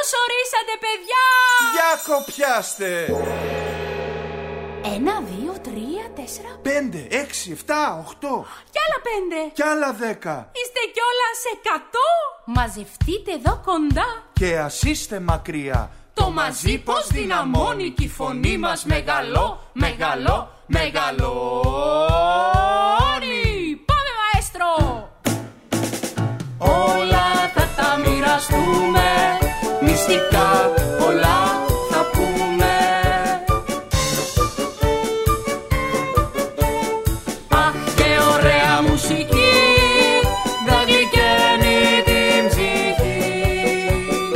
Καλώς ορίσατε, παιδιά! Για κοπιάστε! 1, 2, 3, 4, 5, 6, 7, 8. Κι άλλα 5. Κι άλλα 10. Είστε κιόλας 100. Μαζευτείτε εδώ κοντά. Και ας είστε μακριά. Το μαζί πως δυναμώνει κι η φωνή μας μεγαλώνει. Πάμε, μαέστρο! Όλα θα τα μοιραστούμε, μυστικά πολλά θα πούμε. Αχ, και ωραία μουσική θα γλυκαίνει την ψυχή.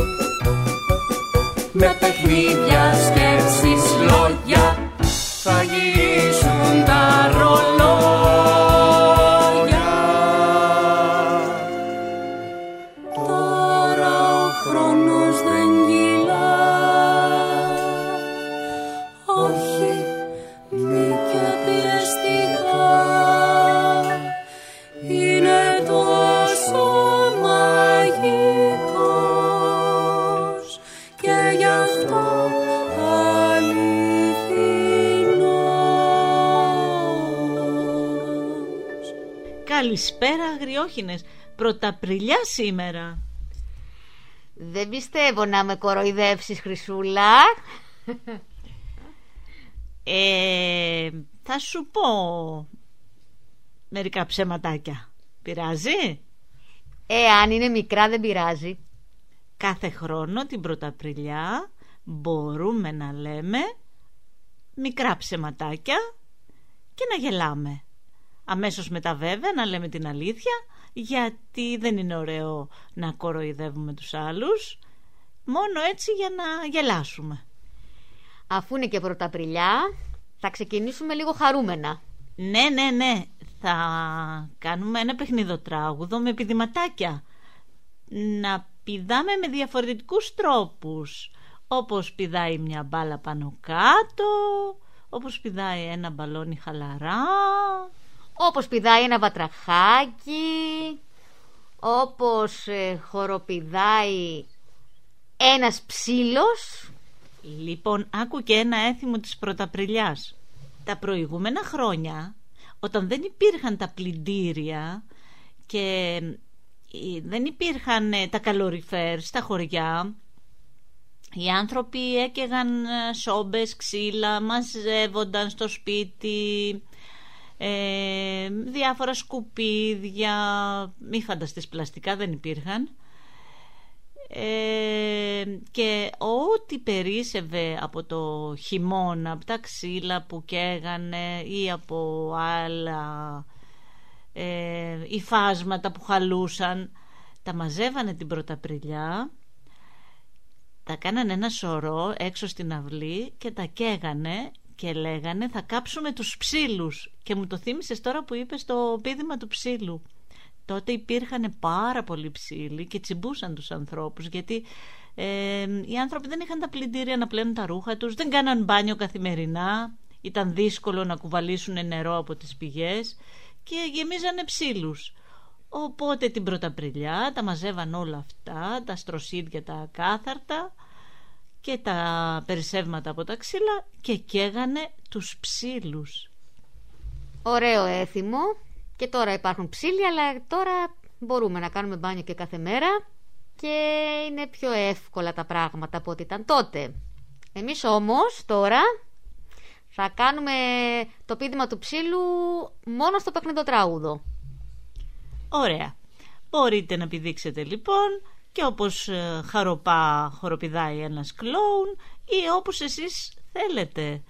Με παιχνίδια, σκέψεις, λόγια θα γυρίσουν τα ρολόγια. Τώρα ο χρόνος δεν κυλά, όχι μη και πιεστικά. Είναι τόσο μαγικός και γι' αυτό αληθινός. Καλησπέρα αγριόχινες, Πρωταπριλιά σήμερα. Δεν πιστεύω να με κοροϊδεύσεις, Χρυσούλα. Θα σου πω μερικά ψεματάκια. Πειράζει? Αν είναι μικρά δεν πειράζει. Κάθε χρόνο την Πρωταπριλιά μπορούμε να λέμε μικρά ψεματάκια και να γελάμε. Αμέσως μετά βέβαια να λέμε την αλήθεια, γιατί δεν είναι ωραίο να κοροϊδεύουμε τους άλλους, μόνο έτσι για να γελάσουμε. Αφού είναι και Πρωταπριλιά, θα ξεκινήσουμε λίγο χαρούμενα. Ναι, θα κάνουμε ένα παιχνιδοτράγουδο με πηδηματάκια. Να πηδάμε με διαφορετικούς τρόπους, όπως πηδάει μια μπάλα πάνω κάτω, όπως πηδάει ένα μπαλόνι χαλαρά, όπως πηδάει ένα βατραχάκι, όπως χοροπηδάει ένας ψήλος. Λοιπόν, άκου και ένα έθιμο της Πρωταπριλιάς. Τα προηγούμενα χρόνια, όταν δεν υπήρχαν τα πλυντήρια και δεν υπήρχαν τα καλοριφέρ στα χωριά, οι άνθρωποι έκαιγαν σόμπες, ξύλα, μαζεύονταν στο σπίτι, διάφορα σκουπίδια, μη φανταστείς πλαστικά, δεν υπήρχαν, και ό,τι περίσσευε από το χειμώνα, από τα ξύλα που καίγανε ή από άλλα υφάσματα που χαλούσαν, τα μαζεύανε την Πρωταπριλιά, τα κάνανε ένα σωρό έξω στην αυλή και τα καίγανε και λέγανε θα κάψουμε τους ψήλους. Και μου το θύμισες τώρα που είπες το πήδημα του ψήλου. Τότε υπήρχαν πάρα πολλοί ψήλοι και τσιμπούσαν τους ανθρώπους, γιατί οι άνθρωποι δεν είχαν τα πλυντήρια να πλένουν τα ρούχα τους, δεν κάναν μπάνιο καθημερινά, ήταν δύσκολο να κουβαλήσουν νερό από τις πηγές και γεμίζανε ψήλους. Οπότε την Πρωταπριλιά τα μαζεύαν όλα αυτά, τα στροσίδια τα ακάθαρτα και τα περισσεύματα από τα ξύλα και καίγανε τους ψήλους. Ωραίο έθιμο. Και τώρα υπάρχουν ψήλοι, αλλά τώρα μπορούμε να κάνουμε μπάνιο και κάθε μέρα και είναι πιο εύκολα τα πράγματα από ό,τι ήταν τότε. Εμείς όμως τώρα θα κάνουμε το πήδημα του ψήλου μόνο στο παιχνιδοτράγουδο. Ωραία. Μπορείτε να πηδήξετε λοιπόν και όπως χαροπά χοροπηδάει ένας κλόουν ή όπως εσείς θέλετε.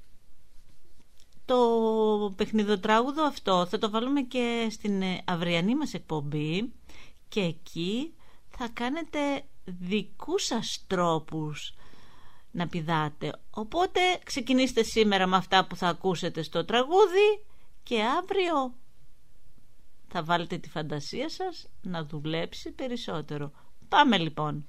Το παιχνιδοτράγουδο αυτό θα το βάλουμε και στην αυριανή μας εκπομπή και εκεί θα κάνετε δικούς σας τρόπους να πηδάτε. Οπότε ξεκινήστε σήμερα με αυτά που θα ακούσετε στο τραγούδι και αύριο θα βάλετε τη φαντασία σας να δουλέψει περισσότερο. Πάμε λοιπόν.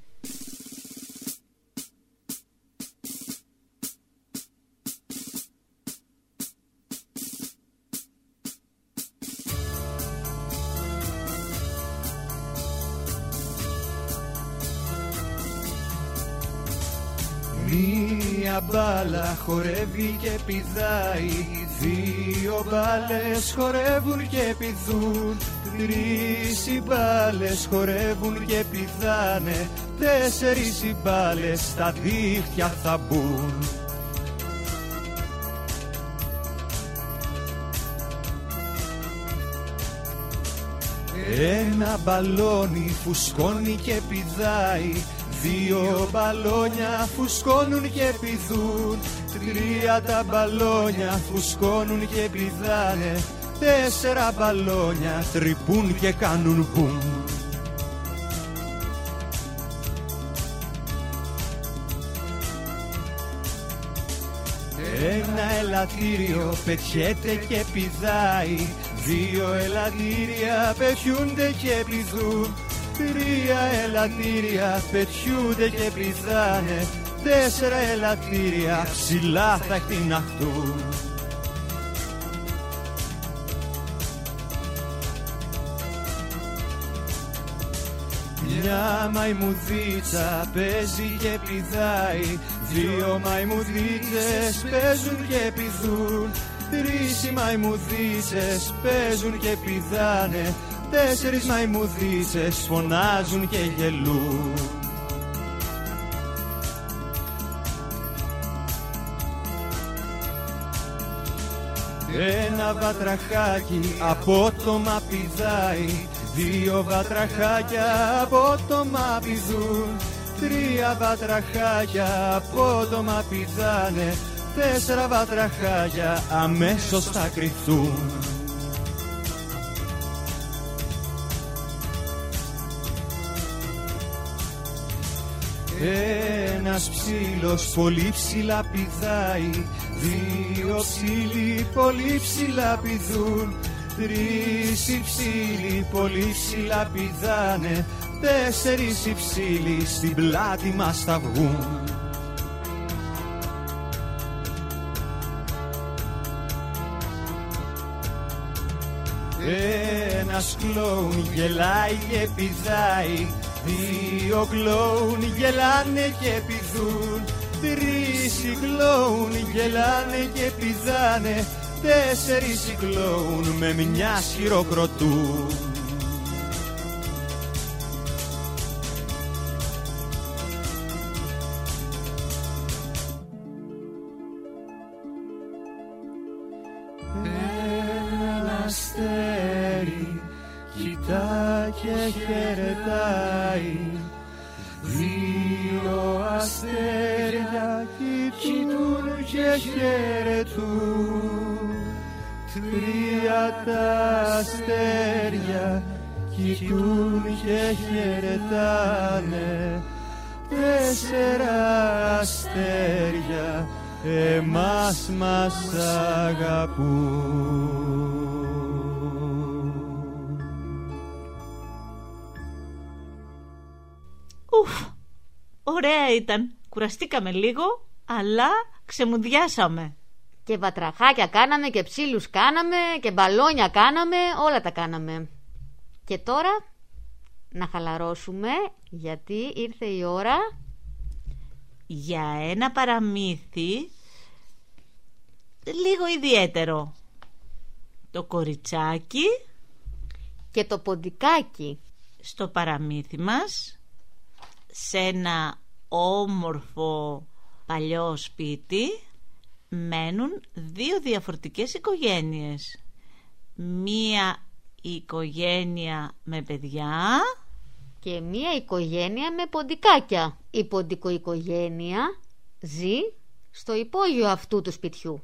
Μία μπάλα χορεύει και πηδάει, δύο μπάλες χορεύουν και πηδούν, τρεις οι μπάλες χορεύουν και πηδάνε, τέσσερις οι μπάλες στα δίχτυα θα μπουν. Ένα μπαλόνι φουσκώνει και πηδάει, δύο μπαλόνια φουσκώνουν και πηδούν, τρία τα μπαλόνια φουσκώνουν και πηδάνε, τέσσερα μπαλόνια τρυπούν και κάνουν μπουμ. Ένα ελαττήριο πετιέται και πηδάει, δύο ελαττήρια πετιούνται και πηδούν, τρία ελαττήρια πετιούνται και πηδάνε, τέσσερα ελαττήρια ψηλά θα εκτιναχτούν. Μια μαϊμουδίτσα παίζει και πηδάει, δύο μαϊμουδίτσες παίζουν και πηδούν, τρεις οι μαϊμουδίτσες παίζουν και πηδάνε, τέσσερις μαϊμουδίτσες φωνάζουν και γελούν. Ένα βατραχάκι απότομα πηδάει, δύο βατραχάκια απότομα πηδούν, τρία βατραχάκια απότομα πηδάνε, τέσσερα βατραχάκια αμέσως θα κρυφθούν. Ένας ψήλος πολύ ψηλά πηδάει, δύο ψήλοι πολύ ψηλά πηδούν, τρεις οι ψήλοι πολύ ψηλά πηδάνε, τέσσερις οι ψήλοι στην πλάτη μας θα βγουν. Ένας κλόουν γελάει και πηδάει, δύο κλόουν γελάνε και πηδούν, τρεις οι κλόουν γελάνε και πηδάνε, τέσσερις οι κλόουν με μια χειροκροτούν. Ένα αστέρι κοιτά και χαιρετάει, δύο αστέρια κοιτούν και χαιρετούν, τρία τα αστέρια κοιτούν και χαιρετάνε, τέσσερα αστέρια εμάς μας αγαπούν. Ουφ, ωραία ήταν. Κουραστήκαμε λίγο, αλλά ξεμουδιάσαμε. Και βατραχάκια κάναμε και ψήλους κάναμε και μπαλόνια κάναμε, όλα τα κάναμε. Και τώρα να χαλαρώσουμε, γιατί ήρθε η ώρα για ένα παραμύθι λίγο ιδιαίτερο. Το κοριτσάκι και το ποντικάκι. Στο παραμύθι μας, σε ένα όμορφο παλιό σπίτι, μένουν δύο διαφορετικές οικογένειες. Μία οικογένεια με παιδιά και μία οικογένεια με ποντικάκια. Η ποντικοοικογένεια ζει στο υπόγειο αυτού του σπιτιού.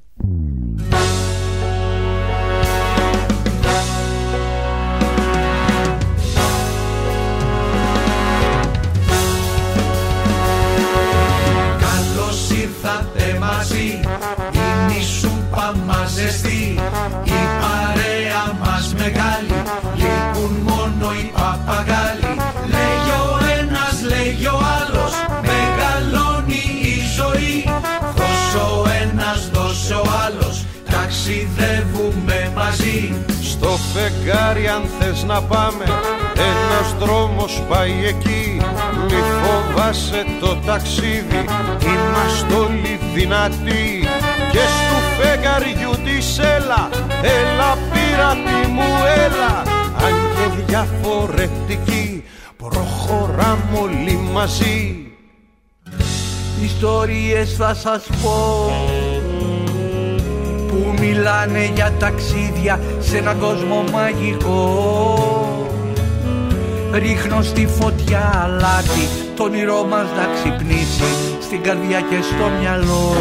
Καλώς ήρθατε μαζί, είναι η σούπα μας ζεστή, η παρέα μας μεγάλη, λείπουν μόνο οι παπαγάλοι. Λέγει ο ένας, λέγει ο άλλος, μεγαλώνει η ζωή, δώσε ο ένας, δώσε ο άλλος, ταξιδεύουμε μαζί. Στο φεγγάρι αν θες να πάμε, ένας δρόμος πάει εκεί, μη φοβάσαι το ταξίδι, είμαστε όλοι δυνατοί. Και στου φεγγαριού της έλα, έλα πειράτη μου έλα, αν και διαφορετικοί προχωράμε όλοι μαζί. Ιστορίες θα σας πω που μιλάνε για ταξίδια σε έναν κόσμο μαγικό. Ρίχνω στη φωτιά αλάτι, το όνειρό μας να ξυπνήσει στην καρδιά και στο μυαλό.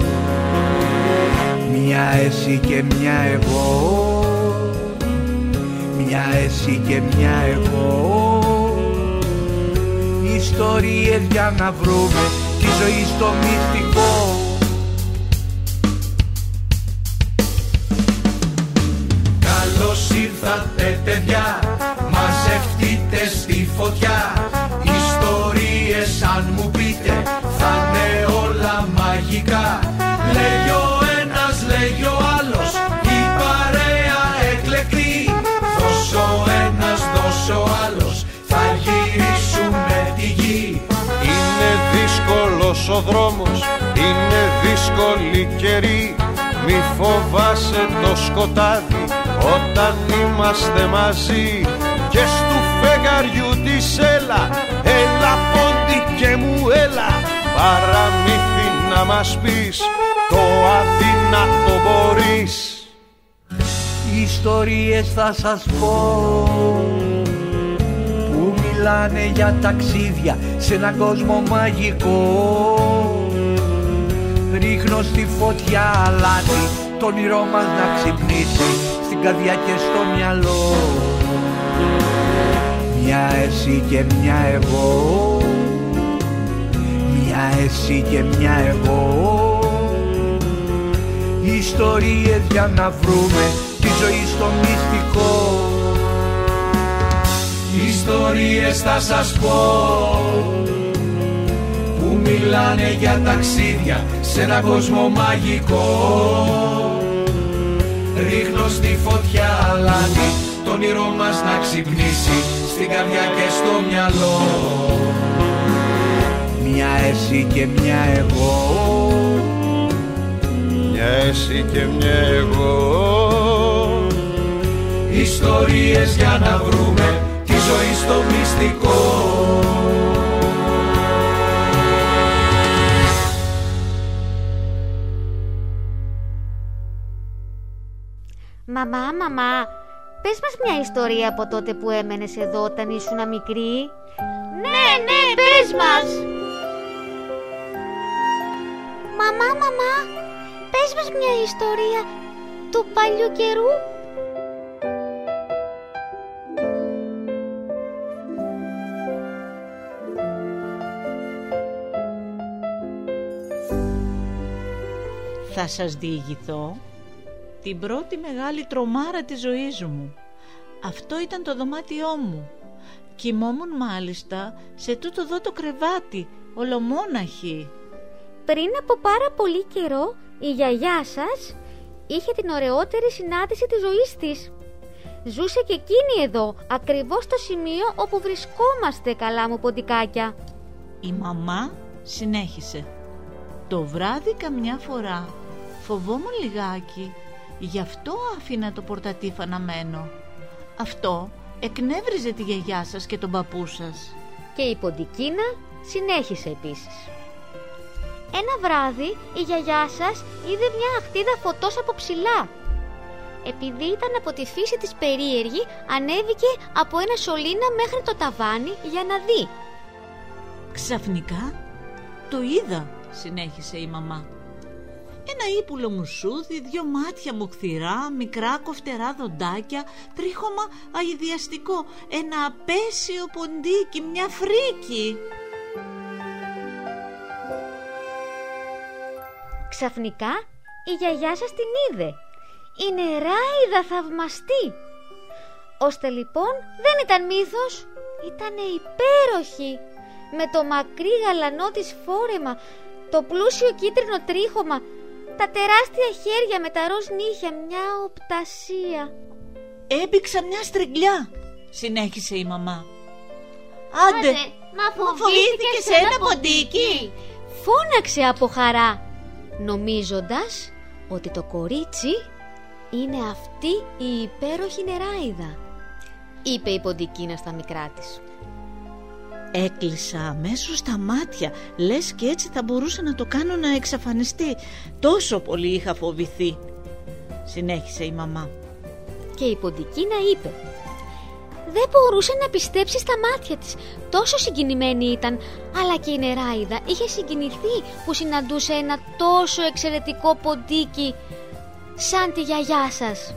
Μια εσύ και μια εγώ, μια εσύ και μια εγώ. Ιστορίες για να βρούμε τη ζωή στο μυστικό. Καλώς ήρθατε παιδιά, μαζευτείτε στη φωτιά. Ιστορίες αν μου πείτε θα είναι όλα μαγικά. Λέει ο ένας, λέει ο άλλος, η παρέα εκλεκτή. Δώσω ένας, δώσω άλλος, θα γυρίσουμε τη γη. Είναι δύσκολος ο δρόμος, είναι δύσκολη καιρή, μη φοβάσαι το σκοτάδι όταν είμαστε μαζί. Και στου φεγγαριού της έλα, έλα πόντι και μου έλα, παραμύθι να μας πεις, το αδύνατο μπορείς. Ιστορίες θα σας πω που μιλάνε για ταξίδια σε έναν κόσμο μαγικό. Ρίχνω στη φωτιά αλάτι, το όνειρό μας να ξυπνήσει στην καρδιά και στο μυαλό. Μια εσύ και μια εγώ, μια εσύ και μια εγώ. Ιστορίες για να βρούμε τη ζωή στο μυστικό. Ιστορίες θα σας πω που μιλάνε για ταξίδια σε έναν κόσμο μαγικό. Ρίχνω στη φωτιά αλάτι, το όνειρό μας να ξυπνήσει στην καρδιά και στο μυαλό. Μια εσύ και μια εγώ, μια εσύ και μια εγώ. Ιστορίες για να βρούμε τη ζωή στο μυστικό. Μαμά, μαμά, πες μας μια ιστορία από τότε που έμενες εδώ όταν ήσουν μικρή. Ναι, ναι, πες μας. Μαμά, μαμά, πες μας μια ιστορία του παλιού καιρού. Θα σας διηγηθώ την πρώτη μεγάλη τρομάρα της ζωής μου. Αυτό ήταν το δωμάτιό μου. Κοιμόμουν μάλιστα σε τούτο εδώ το κρεβάτι, ολομόναχη. Πριν από πάρα πολύ καιρό η γιαγιά σας είχε την ωραιότερη συνάντηση της ζωής της. Ζούσε και εκείνη εδώ, ακριβώς στο σημείο όπου βρισκόμαστε, καλά μου ποντικάκια. Η μαμά συνέχισε. Το βράδυ καμιά φορά φοβόμουν λιγάκι, γι' αυτό άφηνα το πορτατίφ αναμένο. Αυτό εκνεύριζε τη γιαγιά σας και τον παππού σας. Και η ποντικίνα συνέχισε επίσης. Ένα βράδυ η γιαγιά σας είδε μια αχτίδα φωτός από ψηλά. Επειδή ήταν από τη φύση της περίεργη, ανέβηκε από ένα σωλήνα μέχρι το ταβάνι για να δει. Ξαφνικά το είδα, συνέχισε η μαμά. Ένα ύπουλο μουσούδι, 2 μάτια μου χθηρά, μικρά κοφτερά δοντάκια, τρίχωμα αηδιαστικό, ένα απέσιο ποντίκι, μια φρίκη. Ξαφνικά η γιαγιά σας την είδε. Η νεράιδα θαυμαστή. Ώστε λοιπόν δεν ήταν μύθος, ήτανε υπέροχη. Με το μακρύ γαλανό της φόρεμα, το πλούσιο κίτρινο τρίχωμα, τα τεράστια χέρια με τα ροζ νύχια, μια οπτασία. Έμπηξα μια στριγλιά, συνέχισε η μαμά. Άντε, μα φοβήθηκε σε ένα ποντίκι, φώναξε από χαρά, νομίζοντας ότι το κορίτσι είναι αυτή η υπέροχη νεράιδα, είπε η ποντικίνα στα μικρά της. Έκλεισα αμέσως τα μάτια, λες και έτσι θα μπορούσα να το κάνω να εξαφανιστεί. Τόσο πολύ είχα φοβηθεί, συνέχισε η μαμά. Και η ποντικίνα είπε: δεν μπορούσε να πιστέψει στα μάτια της, τόσο συγκινημένη ήταν. Αλλά και η νεράιδα είχε συγκινηθεί που συναντούσε ένα τόσο εξαιρετικό ποντίκι σαν τη γιαγιά σας.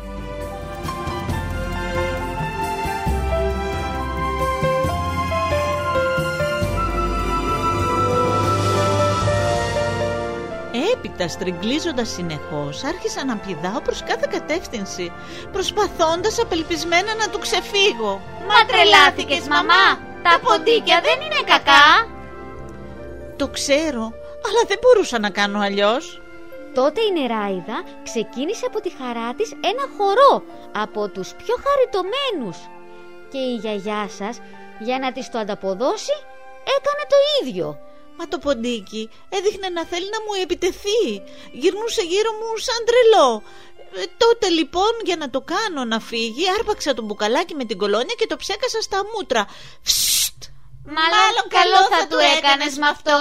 Έπειτα, στριγκλίζοντας συνεχώς, άρχισα να πηδάω προς κάθε κατεύθυνση, προσπαθώντας απελπισμένα να του ξεφύγω. Μα τρελάθηκες, μαμά, τα ποντίκια δεν είναι κακά. Το ξέρω, αλλά δεν μπορούσα να κάνω αλλιώς. Τότε η νεράιδα ξεκίνησε από τη χαρά της ένα χορό από τους πιο χαριτωμένους. Και η γιαγιά σας, για να της το ανταποδώσει, έκανε το ίδιο. Μα το ποντίκι έδειχνε να θέλει να μου επιτεθεί. Γυρνούσε γύρω μου σαν τρελό. Τότε λοιπόν, για να το κάνω να φύγει, άρπαξα το μπουκαλάκι με την κολόνια και το ψέκασα στα μούτρα. Φσστ! Μάλλον καλό θα του έκανες με αυτό.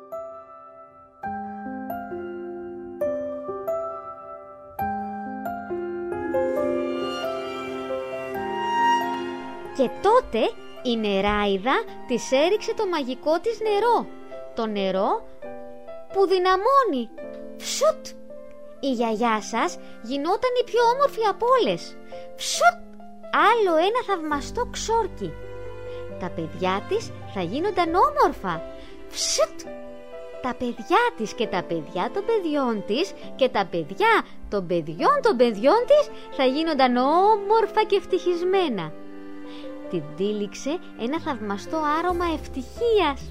Και τότε η νεράιδα της έριξε το μαγικό της νερό. Το νερό που δυναμώνει. Φσουτ! Η γιαγιά σας γινόταν η πιο όμορφη από όλες. Φσουτ! Άλλο ένα θαυμαστό ξόρκι. Τα παιδιά της θα γίνονταν όμορφα. Φσουτ! Τα παιδιά της και τα παιδιά των παιδιών της και τα παιδιά των παιδιών των παιδιών της θα γίνονταν όμορφα και ευτυχισμένα. Την τύλιξε ένα θαυμαστό άρωμα ευτυχίας.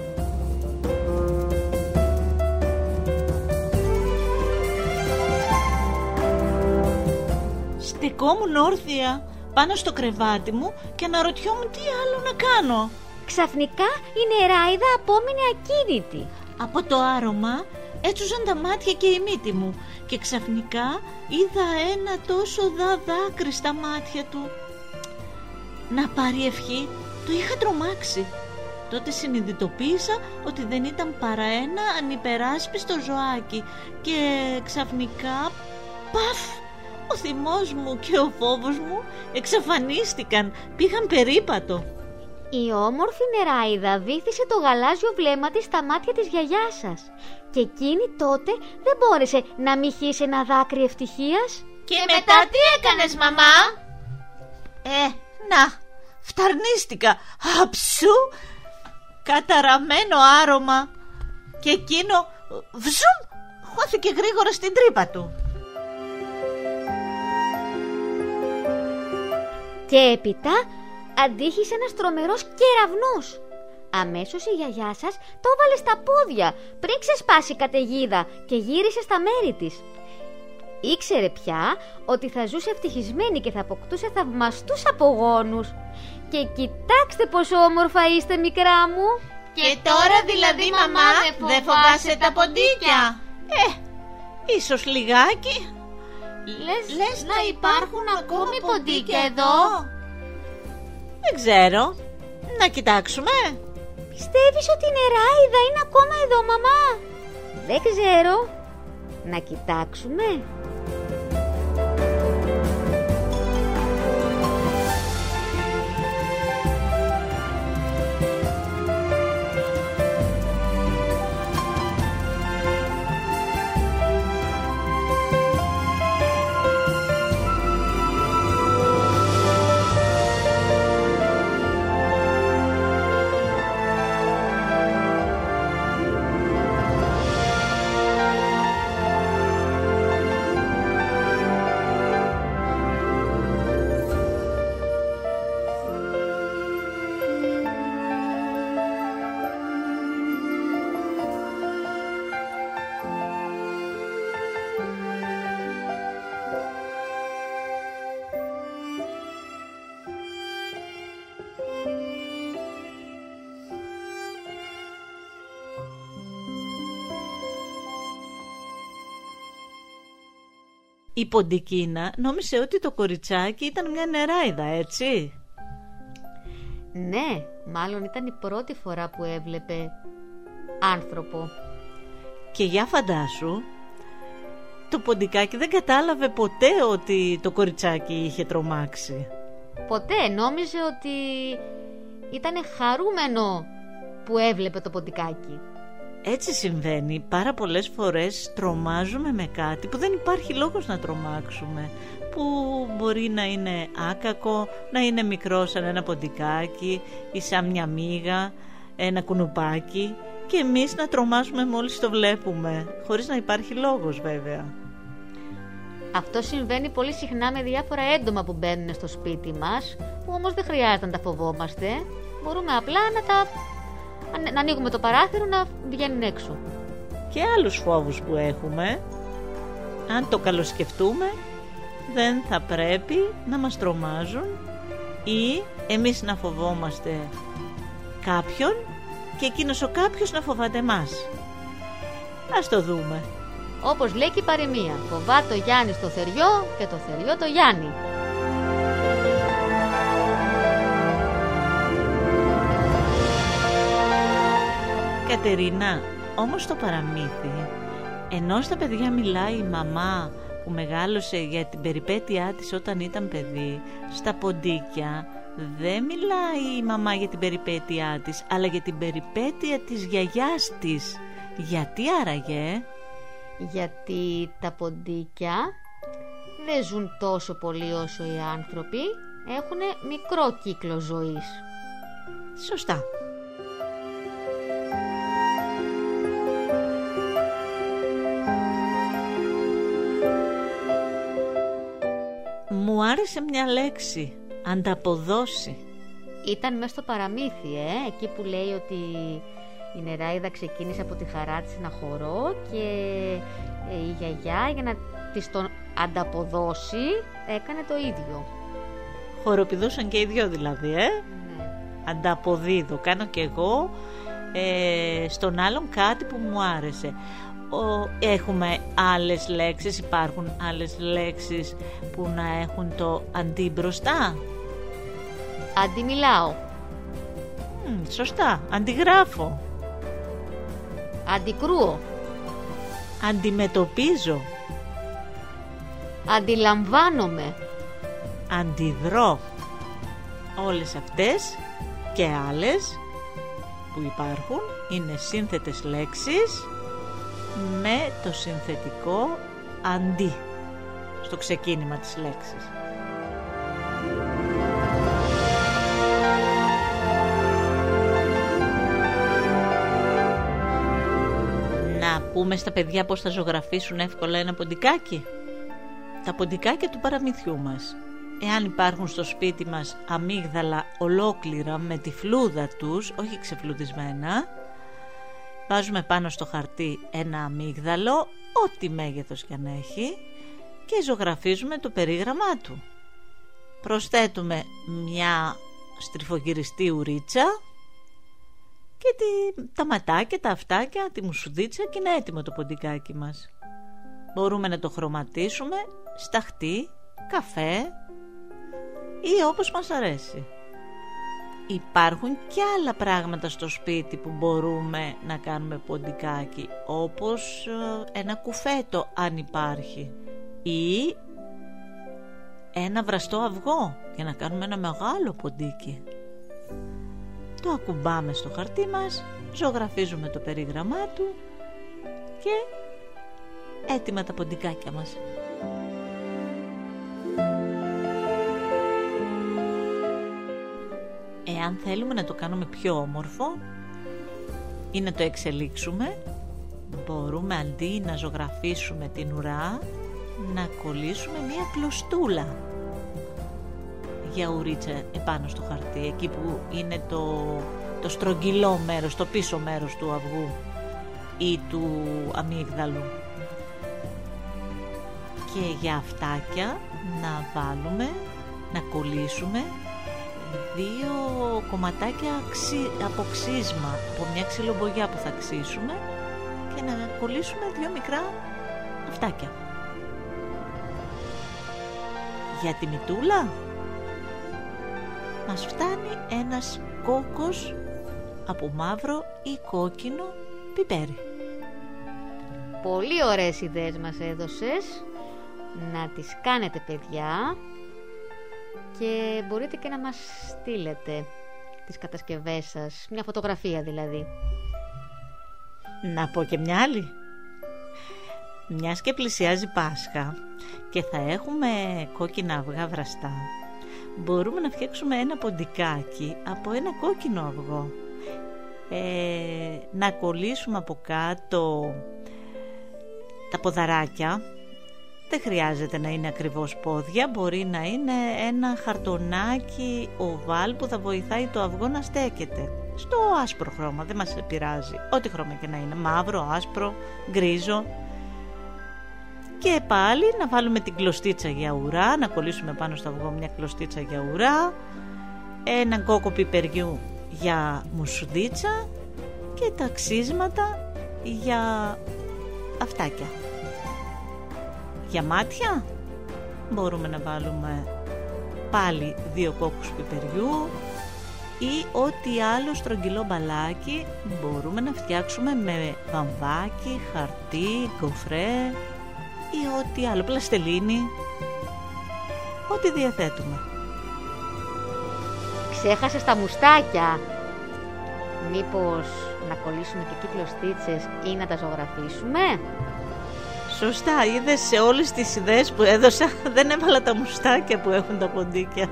Στεκόμουν όρθια πάνω στο κρεβάτι μου και αναρωτιόμουν τι άλλο να κάνω. Ξαφνικά η νεράιδα απόμεινε ακίνητη. Από το άρωμα έτσουζαν τα μάτια και η μύτη μου και ξαφνικά είδα ένα τόσο δάκρυ στα μάτια του. Να πάρει ευχή, το είχα τρομάξει. Τότε συνειδητοποίησα ότι δεν ήταν παρά ένα ανυπεράσπιστο ζωάκι και ξαφνικά, παφ, ο θυμός μου και ο φόβος μου εξαφανίστηκαν, πήγαν περίπατο. Η όμορφη νεράιδα βύθισε το γαλάζιο βλέμμα της στα μάτια της γιαγιάς σας και εκείνη τότε δεν μπόρεσε να μη χύσει ένα δάκρυ ευτυχίας. Και μετά τι έκανες, μαμά? Να, φταρνίστηκα. Αψού, καταραμένο άρωμα. Και εκείνο, βζουμ, χώθηκε γρήγορα στην τρύπα του. Και έπειτα αντίχησε ένας τρομερός κεραυνός. Αμέσως η γιαγιά σας το έβαλε στα πόδια πριν ξεσπάσει η καταιγίδα και γύρισε στα μέρη της. Ήξερε πια ότι θα ζούσε ευτυχισμένη και θα αποκτούσε θαυμαστούς απογόνους. Και κοιτάξτε πόσο όμορφα είστε, μικρά μου. Και τώρα δηλαδή, μαμά, δεν φοβάσαι τα ποντίκια? Ίσως λιγάκι. Λες να υπάρχουν ακόμη ποντίκια εδώ? Δεν ξέρω. Να κοιτάξουμε. Πιστεύεις ότι η νεράιδα είναι ακόμα εδώ, μαμά? Δεν ξέρω. Να κοιτάξουμε. Η Ποντικίνα νόμισε ότι το κοριτσάκι ήταν μια νεράιδα, έτσι? Ναι, μάλλον ήταν η πρώτη φορά που έβλεπε άνθρωπο. Και για φαντάσου, το Ποντικάκι δεν κατάλαβε ποτέ ότι το κοριτσάκι είχε τρομάξει. Ποτέ, νόμιζε ότι ήταν χαρούμενο που έβλεπε το Ποντικάκι. Έτσι συμβαίνει, πάρα πολλές φορές τρομάζουμε με κάτι που δεν υπάρχει λόγος να τρομάξουμε, που μπορεί να είναι άκακο, να είναι μικρό σαν ένα ποντικάκι ή σαν μια μύγα, ένα κουνουπάκι, και εμείς να τρομάζουμε μόλις το βλέπουμε, χωρίς να υπάρχει λόγος βέβαια. Αυτό συμβαίνει πολύ συχνά με διάφορα έντομα που μπαίνουν στο σπίτι μας, που όμως δεν χρειάζεται να τα φοβόμαστε. Μπορούμε απλά να ανοίγουμε το παράθυρο, να βγαίνουν έξω. Και άλλους φόβους που έχουμε, αν το καλοσκεφτούμε, δεν θα πρέπει να μας τρομάζουν ή εμείς να φοβόμαστε κάποιον και εκείνος ο κάποιος να φοβάται εμάς. Ας το δούμε. Όπως λέει και η παροιμία, φοβά το Γιάννη στο θεριό και το θεριό το Γιάννη. Κατερίνα, όμως το παραμύθι, ενώ στα παιδιά μιλάει η μαμά που μεγάλωσε για την περιπέτειά της όταν ήταν παιδί, στα ποντίκια δεν μιλάει η μαμά για την περιπέτειά της, αλλά για την περιπέτεια της γιαγιάς της. Γιατί άραγε? Γιατί τα ποντίκια δεν ζουν τόσο πολύ όσο οι άνθρωποι, έχουν μικρό κύκλο ζωής. Σωστά. Μου άρεσε μια λέξη, ανταποδώσει. Ήταν μέσα στο παραμύθι, εκεί που λέει ότι η νεράιδα ξεκίνησε από τη χαρά της να χορώ και η γιαγιά για να της τον ανταποδώσει έκανε το ίδιο. Χοροπηδούσαν και οι δυο δηλαδή, Ναι. Ανταποδίδω, κάνω και εγώ στον άλλον κάτι που μου άρεσε. Έχουμε άλλες λέξεις, υπάρχουν άλλες λέξεις που να έχουν το αντί μπροστά? Αντιμιλάω. Σωστά, αντιγράφω. Αντικρούω. Αντιμετωπίζω. Αντιλαμβάνομαι. Αντιδρώ. Όλες αυτές και άλλες που υπάρχουν είναι σύνθετες λέξεις με το συνθετικό αντί στο ξεκίνημα της λέξης. Να πούμε στα παιδιά πώς θα ζωγραφίσουν εύκολα ένα ποντικάκι. Τα ποντικάκια του παραμυθιού μας. Εάν υπάρχουν στο σπίτι μας αμύγδαλα ολόκληρα με τη φλούδα τους, όχι ξεφλουδισμένα, βάζουμε πάνω στο χαρτί ένα αμύγδαλο, ό,τι μέγεθος κι αν έχει, και ζωγραφίζουμε το περίγραμμά του. Προσθέτουμε μια στριφογυριστή ουρίτσα και τα ματάκια, τα αυτάκια, τη μουσουδίτσα, και είναι έτοιμο το ποντικάκι μας. Μπορούμε να το χρωματίσουμε σταχτή, καφέ ή όπως μας αρέσει. Υπάρχουν και άλλα πράγματα στο σπίτι που μπορούμε να κάνουμε ποντικάκι, όπως ένα κουφέτο αν υπάρχει, ή ένα βραστό αυγό για να κάνουμε ένα μεγάλο ποντίκι. Το ακουμπάμε στο χαρτί μας, ζωγραφίζουμε το περίγραμμά του και έτοιμα τα ποντικάκια μας. Εάν θέλουμε να το κάνουμε πιο όμορφο ή να το εξελίξουμε, μπορούμε αντί να ζωγραφίσουμε την ουρά, να κολλήσουμε μία κλωστούλα για ουρίτσα επάνω στο χαρτί, εκεί που είναι το στρογγυλό μέρος, το πίσω μέρος του αυγού ή του αμύγδαλου. Και για αυτάκια να βάλουμε, να κολλήσουμε 2 κομματάκια από ξύσμα, από μια ξυλομπογιά που θα ξύσουμε, και να κολλήσουμε 2 μικρά αυτάκια. για τη μητούλα. Μας φτάνει ένας κόκκος από μαύρο ή κόκκινο πιπέρι. Πολύ ωραίες ιδέες μας έδωσες. Να τις κάνετε, παιδιά, και μπορείτε και να μας στείλετε τις κατασκευές σας, μια φωτογραφία δηλαδή. Να πω και μια άλλη. Μιας και πλησιάζει Πάσχα και θα έχουμε κόκκινα αυγά βραστά, μπορούμε να φτιάξουμε ένα ποντικάκι από ένα κόκκινο αυγό. Να κολλήσουμε από κάτω τα ποδαράκια. Δεν χρειάζεται να είναι ακριβώς πόδια, μπορεί να είναι ένα χαρτονάκι οβάλ που θα βοηθάει το αυγό να στέκεται. Στο άσπρο χρώμα, δεν μας πειράζει, ό,τι χρώμα και να είναι, μαύρο, άσπρο, γκρίζο. Και πάλι να βάλουμε την κλωστίτσα για ουρά, να κολλήσουμε πάνω στο αυγό μια κλωστίτσα για ουρά, έναν κόκκο πιπεριού για μουσουδίτσα και τα ξύσματα για αυτάκια. Για μάτια μπορούμε να βάλουμε πάλι 2 κόκκους πιπεριού ή ό,τι άλλο στρογγυλό μπαλάκι μπορούμε να φτιάξουμε με βαμβάκι, χαρτί, γκοφρέ ή ό,τι άλλο, πλαστελίνη, ό,τι διαθέτουμε. Ξέχασες τα μουστάκια. Μήπως να κολλήσουμε και εκεί κλωστίτσες ή να τα ζωγραφίσουμε? Σωστά, είδες, σε όλες τις ιδέες που έδωσα δεν έβαλα τα μουστάκια που έχουν τα ποντίκια.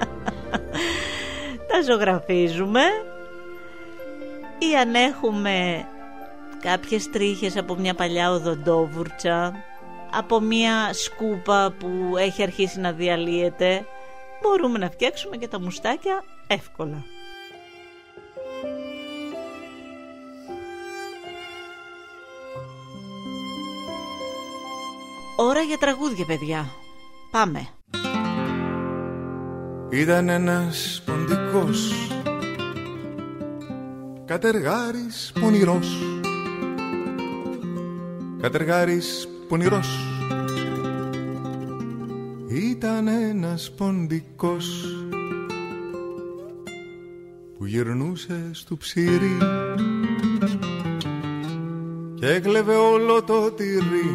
Τα ζωγραφίζουμε, ή αν έχουμε κάποιες τρίχες από μια παλιά οδοντόβουρτσα, από μια σκούπα που έχει αρχίσει να διαλύεται, μπορούμε να φτιάξουμε και τα μουστάκια εύκολα. Ώρα για τραγούδια, παιδιά. Πάμε. Ήταν ένας ποντικός, κατεργάρης πονηρός, κατεργάρης πονηρός. Ήταν ένας ποντικός που γυρνούσε στο ψήρι και έκλεβε όλο το τυρί,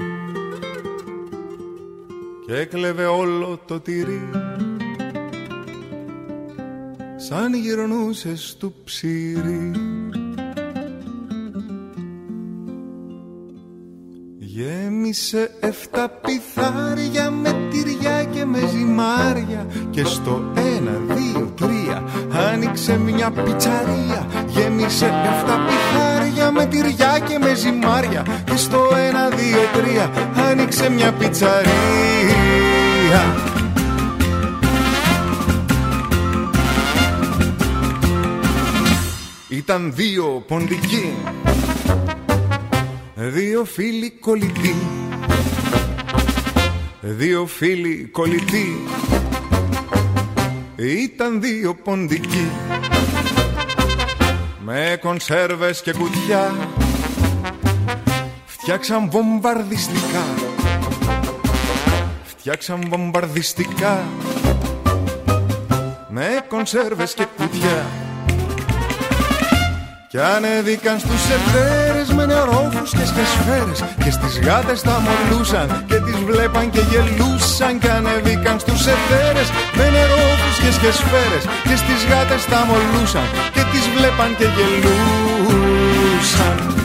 και έκλεβε όλο το τυρί. Σαν γυρνούσε στο ψήρι, γέμισε 7 πιθάρια με τυριά και με ζυμάρια, και στο 1, 2, 3 άνοιξε μια πιτσαρία. Γέμισε 7 πιθάρια με τυριά και με ζυμάρια, και στο 1, 2, 3 άνοιξε μια πιτσαρία. Ήταν 2 ποντικοί, 2 φίλοι κολλητοί, 2 φίλοι κολλητοί. Ήταν 2 ποντικοί με κονσέρβες και κουτιά, φτιάξαν βομβαρδιστικά, φτιάξαν βομβαρδιστικά με κονσέρβες και κουτιά. Κι ανέβηκαν στους εθέρες με νερόφουσκες και σφαίρες, και στις γάτες τα μολούσαν και τις βλέπαν και γελούσαν. Κι ανέβηκαν στους εθέρες με νερόφουσκες και σφαίρες, και στις γάτες τα μολούσαν και τις βλέπαν και γελούσαν.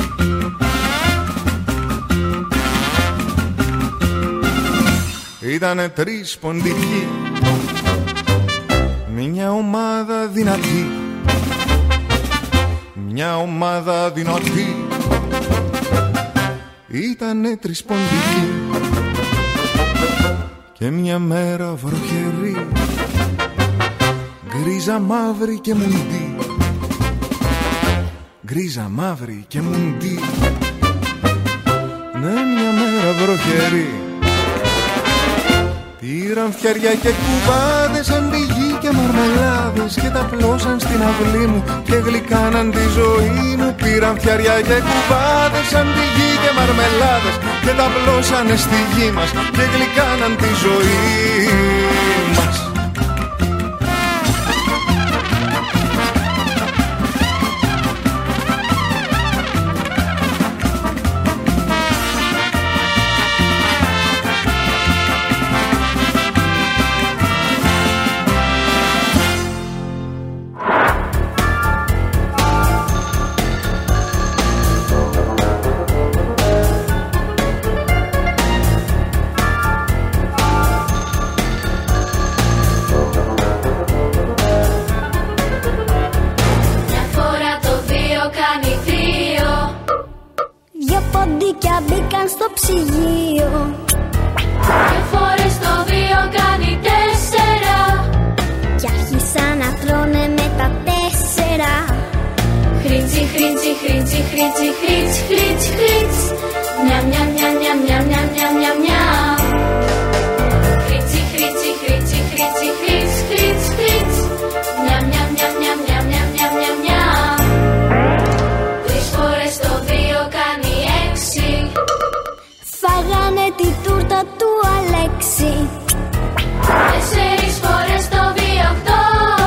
Ήτανε 3 ποντικοί, μια ομάδα δυνατή, μια ομάδα δυνατή. Ήτανε 3 ποντικοί και μια μέρα βροχερή, γκρίζα μαύρη και μουντή, γκρίζα μαύρη και μουντή. Ναι, μια μέρα βροχερή, Πήραν φτιαριά και κουβάδες σαν τη γη και μαρμελάδες και τα πλώσαν στην αυλή μου και γλυκάναν τη ζωή μου. Πήραν φτιαριά και κουβάδες σαν τη γη και μαρμελάδες και τα πλώσανε στη γη μας και γλυκάναν τη ζωή μας. Μπήκαν στο ψυγείο. 2 φορές το 2 κάνει 4. Κι άρχισαν να τρώνε με τα 4. Χρήτσι, χρήτσι, χρήτσι, χρήτσι, χρήτσι, χρήτσι, χρήτσι. Μιαμ, μιαμ, μιαμ, μιαμ, μιαμ, μιαμ, μιαμ, μιαμ, μιαμ. Χρήτσι, χρήτσι, χρήτσι, χρήτσι, χρήτσι, χρήτσι, χρήτσι. Μιαμ, μιαμ, μιαμ, μιαμ, μιαμ, μιαμ, μιαμ, μιαμ, μιαμ. 3 φορές το 2 κάνει 6. Φάγανε τη τούρτα του Αλέξη. 4 φορές το 2 8.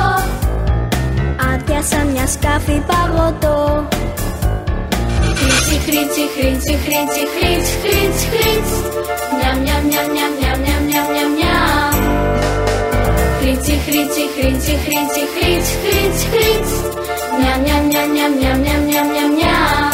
Άδειασαν μια σκάφη παγωτό. Χρήτσι, χρήτσι, χρήτσι, χρήτσι, χρήτσι, χρήτσι, χρήτσι. Μιαμ, μιαμ, μιαμ, μιαμ, μιαμ, μιαμ, μιαμ, μιαμ, μιαμ. Χρήτσι, χρήτσι, χρήτσι, χρήτσι, χρήτσι, χρήτσι, χρήτσι. Μιαμ, μιαμ, μιαμ, μιαμ, μιαμ, μιαμ, μιαμ, μιαμ, μιαμ.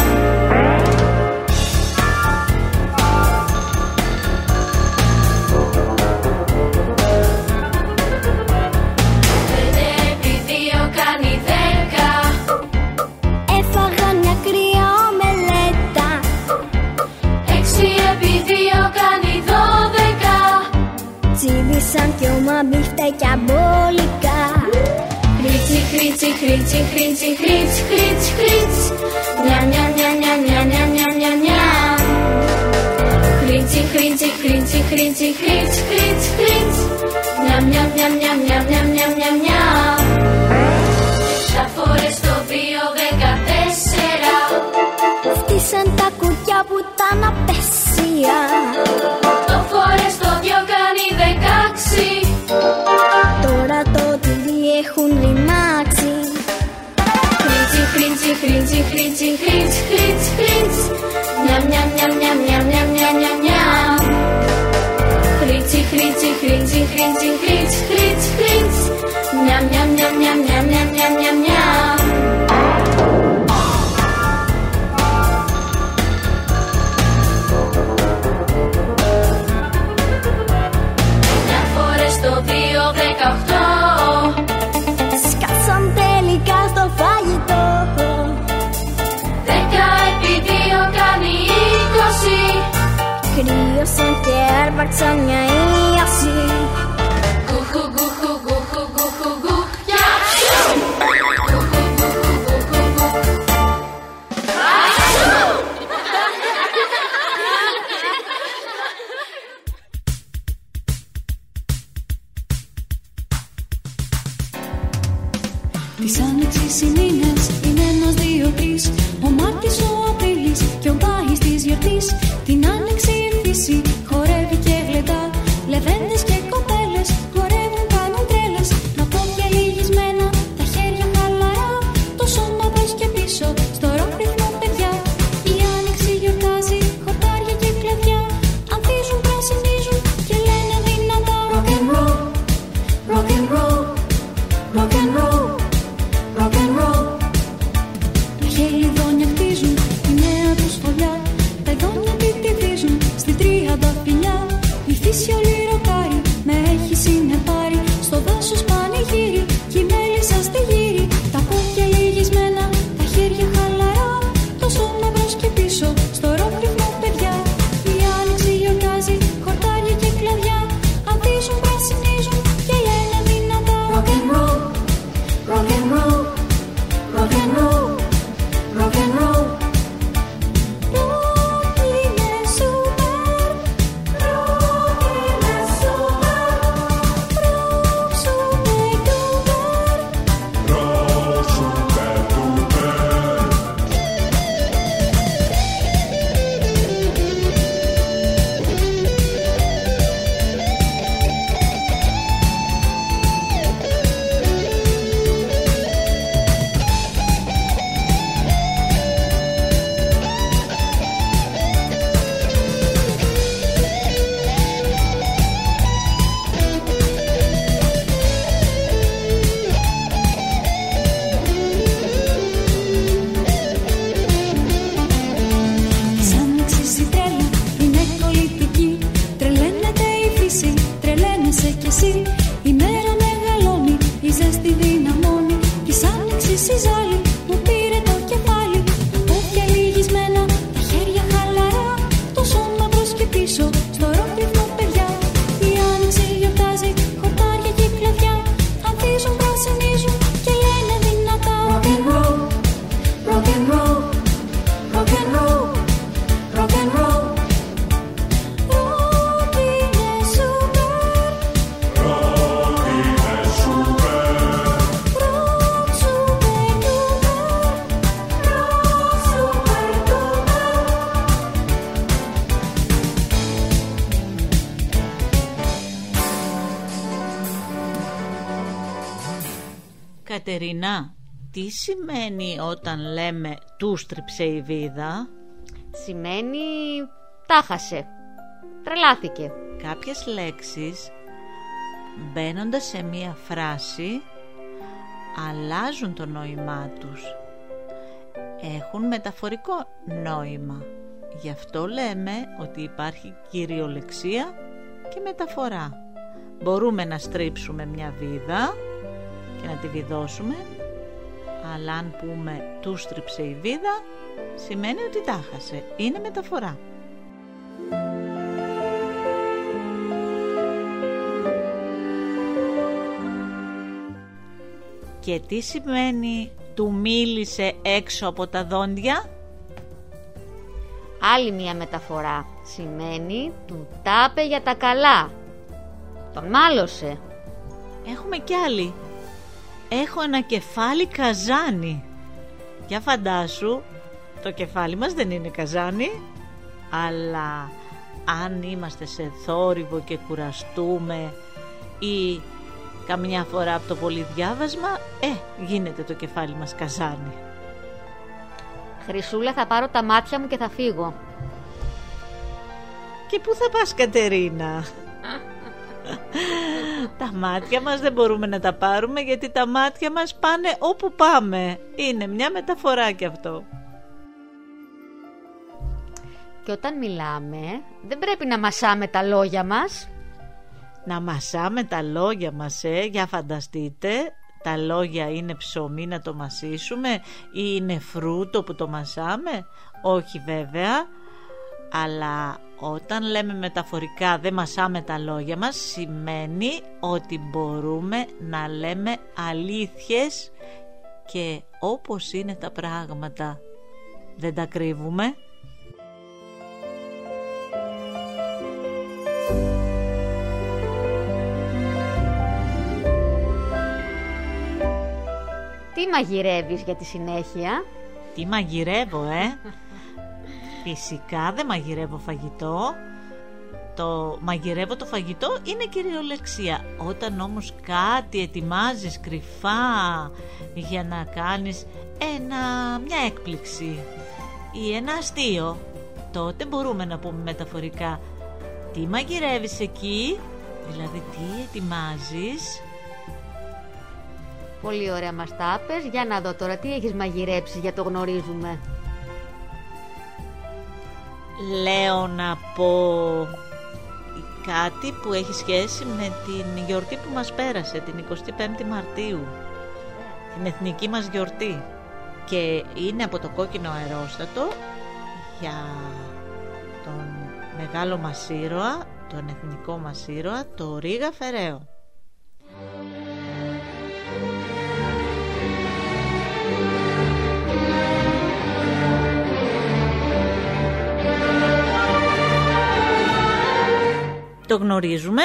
Σαν πιώμα μπιφτέκια μπόλικα. Χρήτσι, χρήτσι, χρήτσι, χρήτσι, χρήτσι, χρήτσι, χρήτσι. Μιαμ, μιαμ, μιαμ, μιαμ, μιαμ, μιαμ, μιαμ, μιαμ. Χρήτσι, χρήτσι, χρήτσι, χρήτσι, χρήτσι, χρήτσι, χρήτσι. Μιαμ, μιαμ, μιαμ, μιαμ, μιαμ, μιαμ, μιαμ, μιαμ, μιαμ. 7 φορές το 2 14. Φτύσαν τα κουτιά που ήταν απέσια. 8 φορές το 2 κάνει 16. Τώρα το τυρί έχουν ρημάξει. Χρήτσι, χρήτσι, χρήτσι, χρήτσι, χρήτσι, χρήτσι, χρήτσι. Μιαμ, μιαμ, μιαμ, μιαμ, μιαμ, μιαμ, μιαμ, μιαμ, μιαμ. Χρήτσι, χρήτσι, χρήτσι, χρήτσι, χρήτσι, χρήτσι, χρήτσι. Μιαμ, μιαμ, μιαμ, μιαμ, μιαμ, μιαμ, μιαμ, μιαμ, μιαμ. Το 2 18. Σκάσαν τελικά στο φαγητό. 10 επί 2 κάνει 20. Κρύωσαν και άρπαξαν μια ίαση. Γκουχου, γκουχου, γκουχου, γκουχου, γκουχια. Της άνοιξης οι μήνες είναι 1, 2, 3. Ο Μάρτης, ο Απρίλης και ο Μάης της γιορτής. Την άνοιξη η φύση χορεύει και γλεντά. Λεβέντες και κοπέλες ρίξει ζάλι, μου πήρε το κεφάλι. Πόδια λυγισμένα, τα χέρια χαλαρά, το σώμα μπρος και πίσω, στο ροκ ρυθμό παιδιά. Η άνοιξη γιορτάζει, χορτάρια και κλαδιά, ανθίζουν, πρασινίζουν και λένε δυνατά. Rock and roll, rock and roll, rock and roll, rock and roll. Rock είναι super, rock είναι super, rock super duper, rock super duper. Κατερίνα, τι σημαίνει όταν λέμε «του στρίψε η βίδα»? Σημαίνει τάχασε, τρελάθηκε. Κάποιες λέξεις μπαίνοντας σε μία φράση αλλάζουν το νόημά τους. Έχουν μεταφορικό νόημα. Γι' αυτό λέμε ότι υπάρχει κυριολεξία και μεταφορά. Μπορούμε να στρίψουμε μια βίδα και να τη βιδώσουμε, αλλά αν πούμε «του στρίψε η βίδα» σημαίνει ότι τάχασε. Είναι μεταφορά. Και τι σημαίνει «του μίλησε έξω από τα δόντια»? Άλλη μια μεταφορά. Σημαίνει του τάπε για τα καλά, τον μάλωσε. Έχουμε κι άλλη. Έχω ένα κεφάλι καζάνι. Για φαντάσου, το κεφάλι μας δεν είναι καζάνι, αλλά αν είμαστε σε θόρυβο και κουραστούμε ή καμιά φορά από το πολυδιάβασμα, γίνεται το κεφάλι μας καζάνι. Χρυσούλα, θα πάρω τα μάτια μου και θα φύγω. Και πού θα πας, Κατερίνα? Τα μάτια μας δεν μπορούμε να τα πάρουμε, γιατί τα μάτια μας πάνε όπου πάμε. Είναι μια μεταφορά κι αυτό. Και όταν μιλάμε δεν πρέπει να μασάμε τα λόγια μας. Να μασάμε τα λόγια μας, για φανταστείτε. Τα λόγια είναι ψωμί να το μασίσουμε ή είναι φρούτο που το μασάμε? Όχι βέβαια. Αλλά όταν λέμε μεταφορικά δεν μασάμε τα λόγια μας, σημαίνει ότι μπορούμε να λέμε αλήθειες και όπως είναι τα πράγματα δεν τα κρύβουμε. Τι μαγειρεύεις για τη συνέχεια? Τι μαγειρεύω, Φυσικά δεν μαγειρεύω φαγητό. Το μαγειρεύω το φαγητό είναι κυριολεξία. Όταν όμως κάτι ετοιμάζεις κρυφά για να κάνεις μια έκπληξη ή ένα αστείο, τότε μπορούμε να πούμε μεταφορικά τι μαγειρεύεις εκεί, δηλαδή τι ετοιμάζεις. Πολύ ωραία μας τα πες. Για να δω τώρα τι έχεις μαγειρέψει για το γνωρίζουμε. Λέω να πω κάτι που έχει σχέση με την γιορτή που μας πέρασε, την 25η Μαρτίου, την εθνική μας γιορτή, και είναι από το κόκκινο αερόστατο για τον μεγάλο μας ήρωα, τον εθνικό μας ήρωα, το Ρίγα Φεραίο. Το γνωρίζουμε?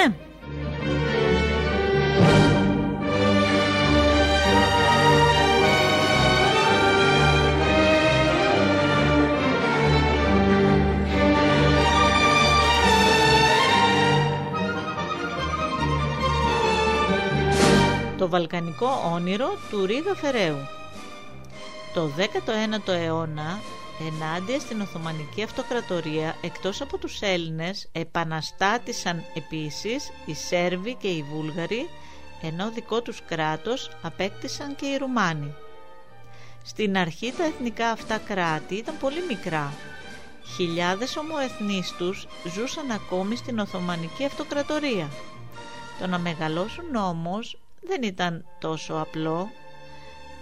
Το βαλκανικό όνειρο του Ρίγα Φεραίου. Το 19ο αιώνα, ενάντια στην Οθωμανική Αυτοκρατορία, εκτός από τους Έλληνες, επαναστάτησαν επίσης οι Σέρβοι και οι Βούλγαροι, ενώ δικό τους κράτος απέκτησαν και οι Ρουμάνοι. Στην αρχή τα εθνικά αυτά κράτη ήταν πολύ μικρά. Χιλιάδες ομοεθνείς τους ζούσαν ακόμη στην Οθωμανική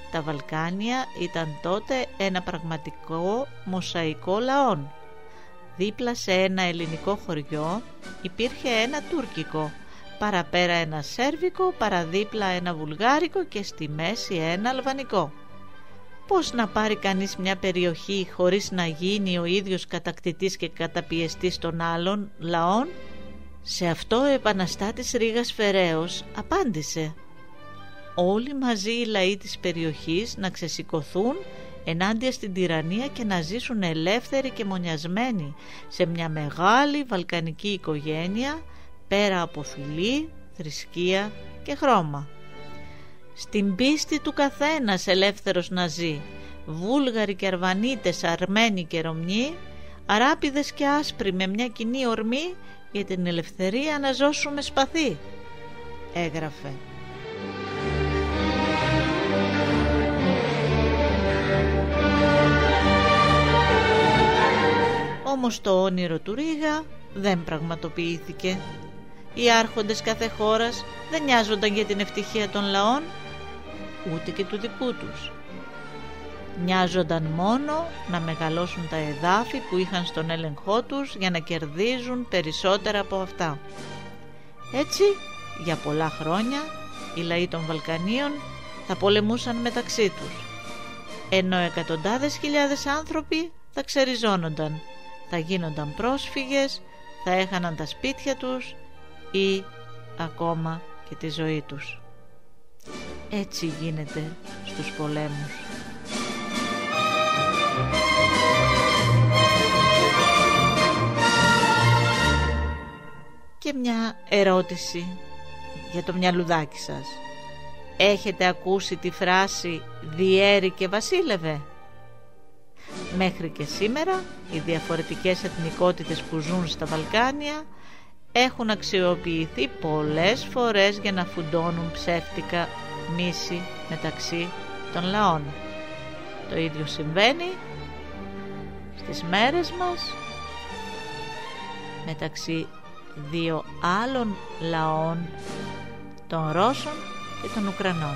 Τα Βαλκάνια ήταν τότε ένα πραγματικό μοσαϊκό λαών. Δίπλα σε ένα ελληνικό χωριό υπήρχε ένα τουρκικό, παραπέρα ένα σέρβικο, παραδίπλα ένα βουλγάρικο και στη μέση ένα αλβανικό. Πώς να πάρει κανείς μια περιοχή χωρίς να γίνει ο ίδιος κατακτητής και καταπιεστής των άλλων λαών? Σε αυτό ο επαναστάτης Ρήγας Φεραίος απάντησε: όλοι μαζί οι λαοί της περιοχής να ξεσηκωθούν ενάντια στην τυραννία και να ζήσουν ελεύθεροι και μονιασμένοι σε μια μεγάλη βαλκανική οικογένεια, πέρα από φυλή, θρησκεία και χρώμα. Στην πίστη του καθένας ελεύθερος να ζει, Βούλγαροι και Αρβανίτες, Αρμένοι και Ρωμιοί, Αράπηδες και άσπροι με μια κοινή ορμή, για την ελευθερία να ζώσουμε σπαθί, έγραφε. Όμως το όνειρο του Ρήγα δεν πραγματοποιήθηκε. Οι άρχοντες κάθε χώρας δεν νοιάζονταν για την ευτυχία των λαών, ούτε και του δικού τους. Νοιάζονταν μόνο να μεγαλώσουν τα εδάφη που είχαν στον έλεγχό τους για να κερδίζουν περισσότερα από αυτά. Έτσι, για πολλά χρόνια, οι λαοί των Βαλκανίων θα πολεμούσαν μεταξύ τους, ενώ εκατοντάδες χιλιάδες άνθρωποι θα ξεριζώνονταν, θα γίνονταν πρόσφυγες, θα έχαναν τα σπίτια τους ή ακόμα και τη ζωή τους. Έτσι γίνεται στους πολέμους. Και μια ερώτηση για το μυαλουδάκι σας. Έχετε ακούσει τη φράση «διέρη και βασίλευε»? Μέχρι και σήμερα οι διαφορετικές εθνικότητες που ζουν στα Βαλκάνια έχουν αξιοποιηθεί πολλές φορές για να φουντώνουν ψεύτικα μίση μεταξύ των λαών. Το ίδιο συμβαίνει στις μέρες μας μεταξύ δύο άλλων λαών, των Ρώσων και των Ουκρανών.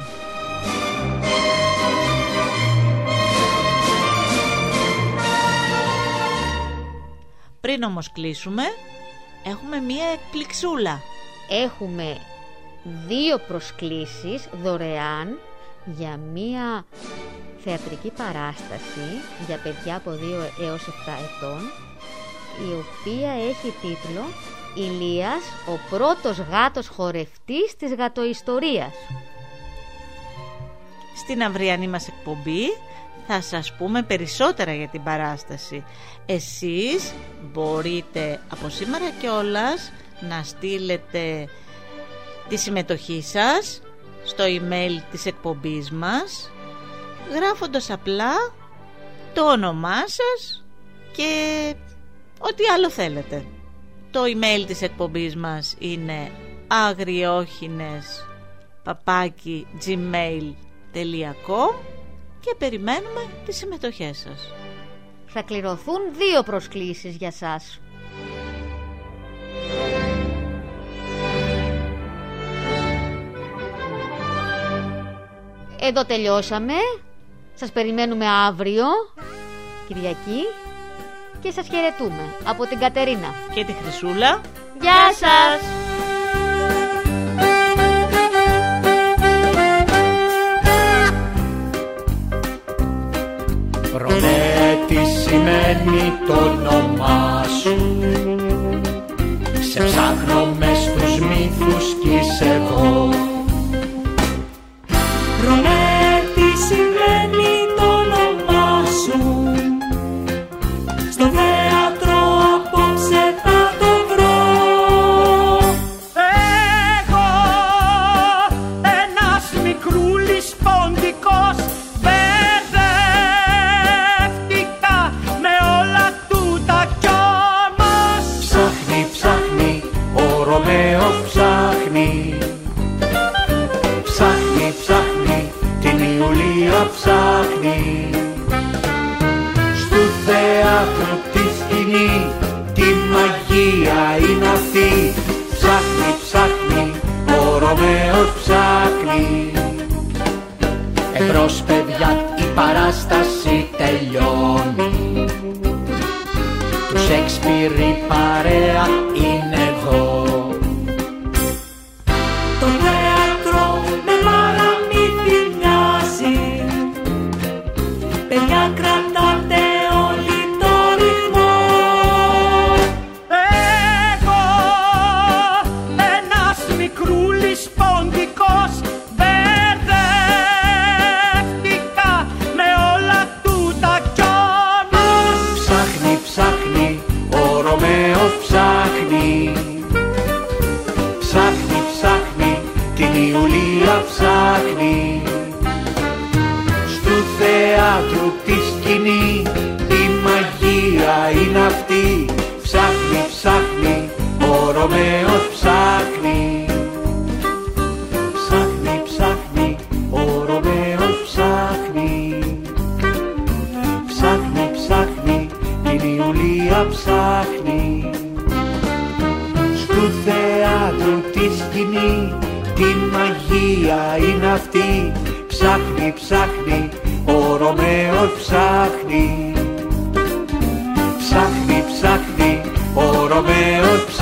Πριν όμως κλείσουμε, έχουμε μία εκπληξούλα. Έχουμε 2 προσκλήσεις δωρεάν για μία θεατρική παράσταση για παιδιά από 2 έως 7 ετών, η οποία έχει τίτλο «Ηλίας, ο πρώτος γάτος χορευτής της γατοϊστορίας». Στην αυριανή μας εκπομπή θα σας πούμε περισσότερα για την παράσταση. Εσείς μπορείτε από σήμερα κιόλας να στείλετε τη συμμετοχή σας στο email της εκπομπής μας, γράφοντας απλά το όνομά σας και ό,τι άλλο θέλετε. Το email της εκπομπής μας είναι agriokines@gmail.com και περιμένουμε τις συμμετοχές σας. Θα κληρωθούν 2 προσκλήσεις για σας. Εδώ τελειώσαμε. Σας περιμένουμε αύριο, Κυριακή, και σας χαιρετούμε από την Κατερίνα και τη Χρυσούλα. Γεια σας! Ρωμέ, τι σημαίνει το όνομά σου? Σε ψάχνω μες στους μύθους κι είσαι εγώ. Ρωμέ, τι σημαίνει το όνομά σου? Στο θέατρο απόψε θα το βρω. Εγώ, ένας μικρούλης ποντικός, μπερδεύτηκα με όλα τούτα κι όμως ψάχνει, ψάχνει, ο Ρωμαίος ψάχνει. Ψάχνει, ψάχνει, την Ιουλία ψάχνει. Στου θέατρου τη σκηνή, τη μαγεία είναι αυτή. Ψάχνει, ψάχνει, ο Ρωμαίος ψάχνει. Εμπρός παιδί παράσταση τελειώνει. Του Σέξπιρ η παρέα είναι εδώ. Το θέατρο με παραμύθι μοιάζει. Παιδιά κρατάτε όλοι το ρυθμό. Εγώ ένας μικρούλης ποντικός μπερδεύτηκα με όλα τούτα κι όμως ψάχνει, ψάχνει, ο Ρωμαίος ψάχνει. Ψάχνει, ψάχνει, την Ιουλία ψάχνει. Στου θεάτρου τη σκηνή η μαγεία είναι αυτή. Ψάχνει, ψάχνει, ο Ρωμαίος ψάχνει. Ψάχνει, ψάχνει, ο Ρωμαίος ψάχνει. Ψάχνει, ψάχνει, την Ιουλία ψάχνει. Στου θεάτρου τη σκηνή την μαγεία είναι αυτή. Ψάχνει, ψάχνει, ο Ρωμαίος ψάχνει. Ψάχνει, ψάχνει, ο Ρωμαίος ψάχνει.